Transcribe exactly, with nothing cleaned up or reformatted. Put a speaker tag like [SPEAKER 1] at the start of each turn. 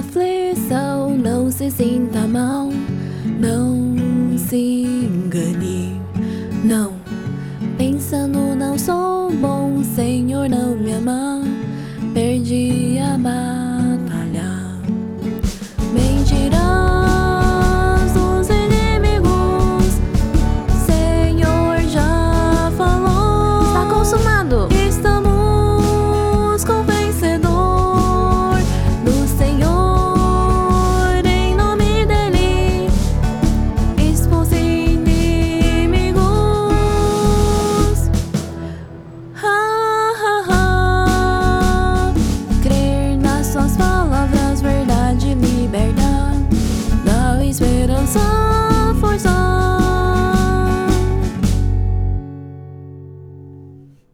[SPEAKER 1] aflição, não se sinta mal, não se engane, não. Pensando não sou bom, Senhor não me ama, perdi a paz.